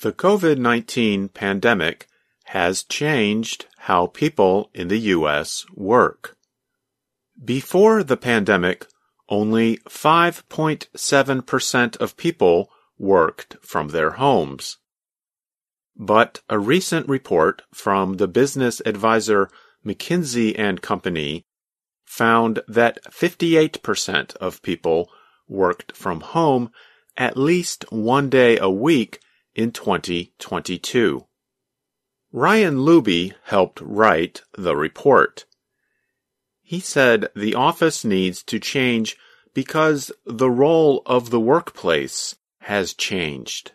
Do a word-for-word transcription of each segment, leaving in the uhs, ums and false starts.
The COVID nineteen pandemic has changed how people in the U S work. Before the pandemic, only five point seven percent of people worked from their homes. But a recent report from the business advisor McKinsey and Company found that fifty-eight percent of people worked from home at least one day a week in twenty twenty-two. Ryan Luby helped write the report. He said the office needs to change because the role of the workplace has changed.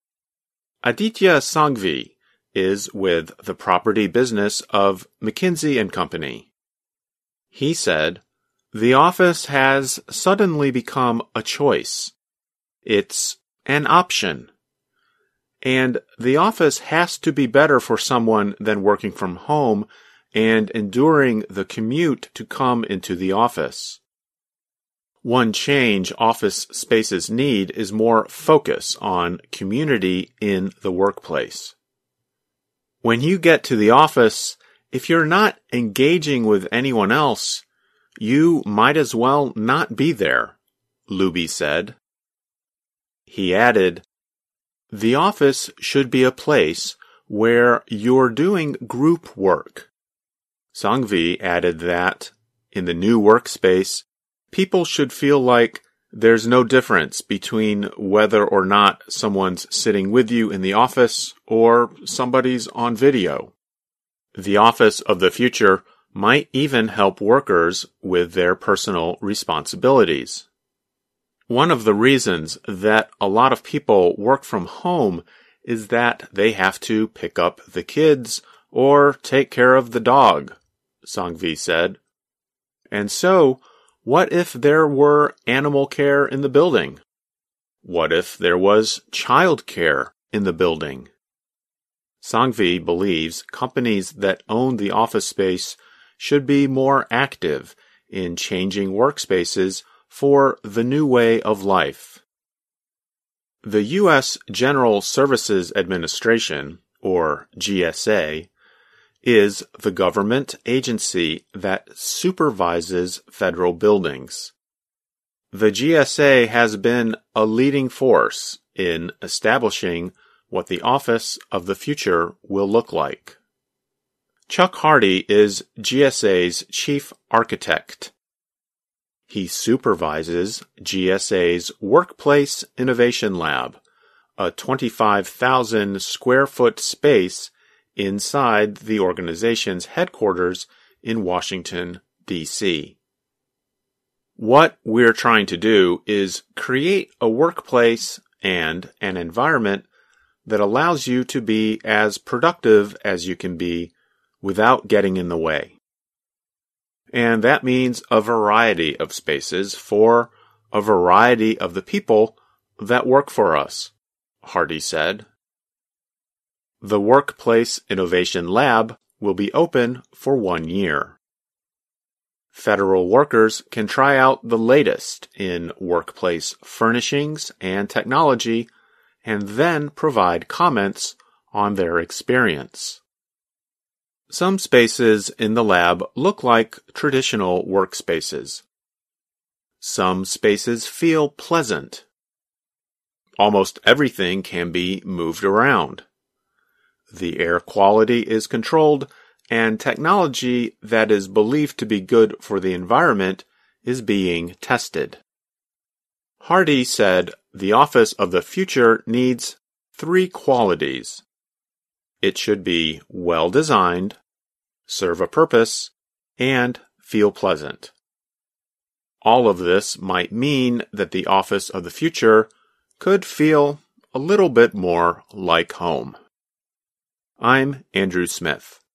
Aditya Sanghvi is with the property business of McKinsey and Company. He said, "The office has suddenly become a choice. It's an option. And the office has to be better for someone than working from home and enduring the commute to come into the office. One change office spaces need is more focus on community in the workplace. When you get to the office, if you're not engaging with anyone else, you might as well not be there," Luby said. He added, "The office should be a place where you're doing group work." Sanghvi added that, in the new workspace, people should feel like there's no difference between whether or not someone's sitting with you in the office or somebody's on video. The office of the future might even help workers with their personal responsibilities. One of the reasons that a lot of people work from home is that they have to pick up the kids or take care of the dog, Sanghvi said. And so, what if there were animal care in the building? What if there was child care in the building? Sanghvi believes companies that own the office space should be more active in changing workspaces for the new way of life. The U S General Services Administration, or G S A, is the government agency that supervises federal buildings. The G S A has been a leading force in establishing what the office of the future will look like. Chuck Hardy is G S A's chief architect. He supervises G S A's Workplace Innovation Lab, a twenty-five thousand square foot space inside the organization's headquarters in Washington, D C What we're trying to do is create a workplace and an environment that allows you to be as productive as you can be without getting in the way. And that means a variety of spaces for a variety of the people that work for us, Hardy said. The Workplace Innovation Lab will be open for one year. Federal workers can try out the latest in workplace furnishings and technology and then provide comments on their experience. Some spaces in the lab look like traditional workspaces. Some spaces feel pleasant. Almost everything can be moved around. The air quality is controlled, and technology that is believed to be good for the environment is being tested. Hardy said the office of the future needs three qualities. It should be well designed, serve a purpose, and feel pleasant. All of this might mean that the office of the future could feel a little bit more like home. I'm Andrew Smith.